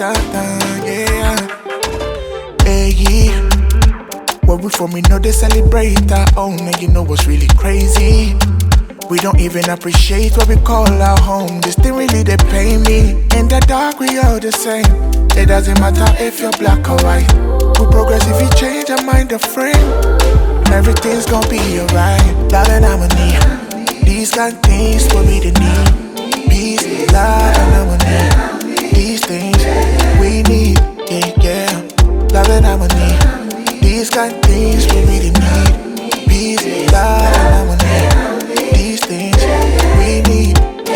yeah. Hey, where we from, we know they celebrate our own, and you know what's really crazy? We don't even appreciate what we call our home. This thing really, they pay me. In the dark, we all the same. It doesn't matter if you're black or white. We progress if you change your mind, the frame. Everything's gonna be alright. Love and harmony. These kind of things what we the need. Peace, love and harmony. These things we need, yeah. Love and harmony. These kind of things what we the need. Peace, love and harmony. These things we need,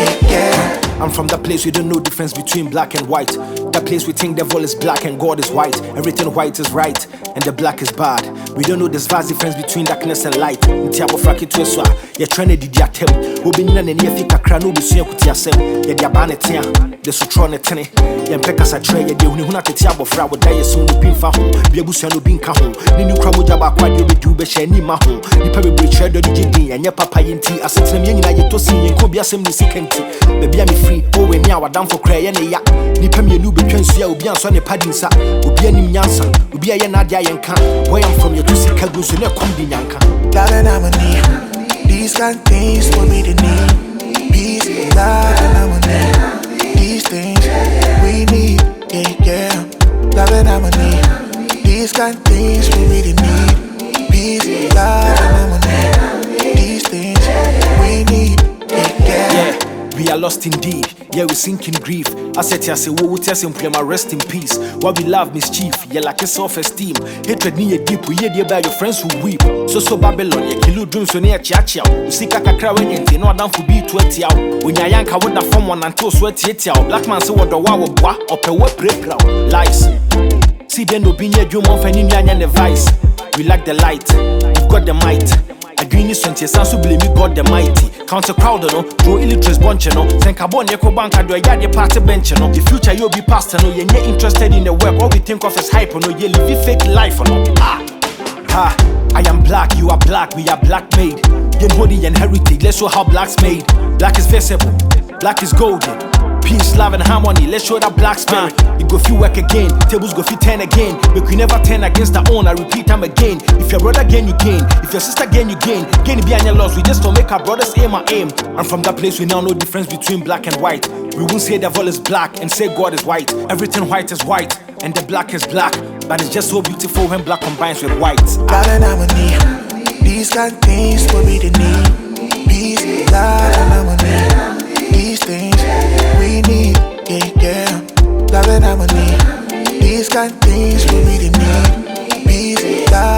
yeah. I'm from that place we don't know difference between black and white. That place we think devil is black and God is white. Everything white is right and the black is bad. We don't know this vast difference between darkness and light. Ntiabo fraki to eswa. You're trying to didi atem. Obinina ne nefi kakra no bisu yakuti asem. Ye dia bane tia. The sutro ne tene. Ye mpeka sa tre ye de huna tete abofra wo daye so no pinfa ho. Bia busu no binka ho. Ni nukra moja ba kwa de obedu be hye ni ma ho. Nipa bebre tre do di din anye papa yenti asetrem ye nyina ye to sin ye ko bia sem ni sikenti. Baby am free. Oh we me awadam for cry ye ne ya. Nipa mienu betwa nsia obi anso ne padinsa. Obi anim nyansa. Obi aye na dia ye nka. Where I'm from, you to see Kagusu, no combinanka. Love and harmony. These kind of things what we the need. Peace, love and harmony. These things we need, yeah. Love and harmony. These kind of things we the need. Peace, love and harmony. These things we need, yeah. We are lost indeed, yeah, we sink in grief. I said, yes, we will test him, rest in peace. What we love mischief, yeah, like a self-esteem. Hatred near deep, we hear by your friends who weep. So Babylon, yeah, kill dreams so near Chiachia. You see Kakra when you know down for be 20 out. When you're young, I would have formed one until sweat yet out. Black man, so what the wow, or per what break ground. Lies. See, then no be near you, month and in the vice. We like the light, we've got the might. Agreeing is 20 years, so believe me, God the mighty. Counter crowd, no, draw illiterates bunch, no. Think about Neko Bank, do a yard party bench, no. The future you'll be pastor, no, you're interested in the work. All we think of is hype, no, you live fake life, no. I am black, you are black, we are black made. Yen holy and heritage, let's show how black's made. Black is visible, black is golden. Peace, love and harmony, let's show that black spirit. You go feel work again, tables go fit 10 again. But we never turn against our own, I repeat them again. If your brother gain, you gain. If your sister gain, you gain. Gain be on your loss, we just don't make our brothers aim our aim. And from that place we now know the difference between black and white. We won't say the devil is black and say God is white. Everything white is white and the black is black. But it's just so beautiful when black combines with white. Love and harmony. These kind of things what we the need. Peace, love and harmony. These things we need, yeah. Love and harmony. These kind of things we really need. Peace, love.